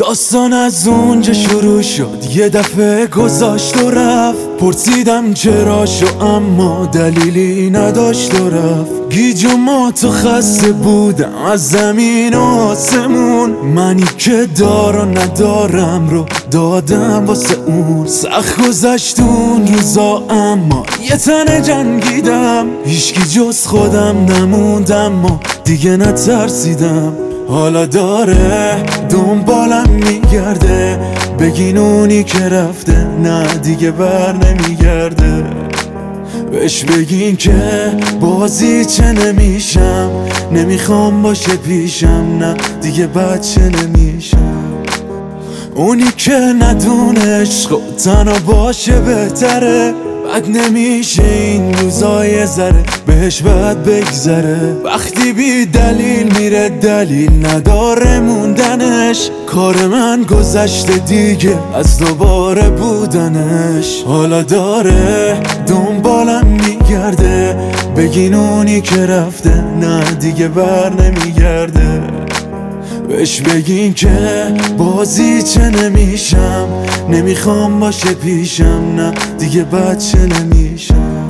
داستان از اونجا شروع شد، یه دفعه گذاشت و رفت. پرسیدم چرا شو، اما دلیلی نداشت و رفت. گیج و مات و خسته بودم از زمین و آسمون. منی که دارم ندارم رو دادم واسه اون. سخت گذشت اون روزا، اما یه تنه جنگیدم. هیچکی جز خودم نموند، اما دیگه نترسیدم. حالا داره دنبالم میگرده، بگین اونی که رفته نه دیگه بر نمیگرده. بهش بگین که بازی چه نمیشم، نمیخوام باشه پیشم، نه دیگه بچه نمیشم. اونی که ندونه عشق و تنها باشه بهتره. بد نمیشه این روزای ذره، بهش بد بگذره. وقتی بی دلیل میره دلیل نداره موندنش. کار من گذشته دیگه از دوباره بودنش. حالا داره دنبالم میگرده، بگین اونی که رفته نه دیگه بر نمیگرده. بهش بگین که بازی چه نمیشم، نمیخوام باشه پیشم، نه دیگه بچه نمیشم.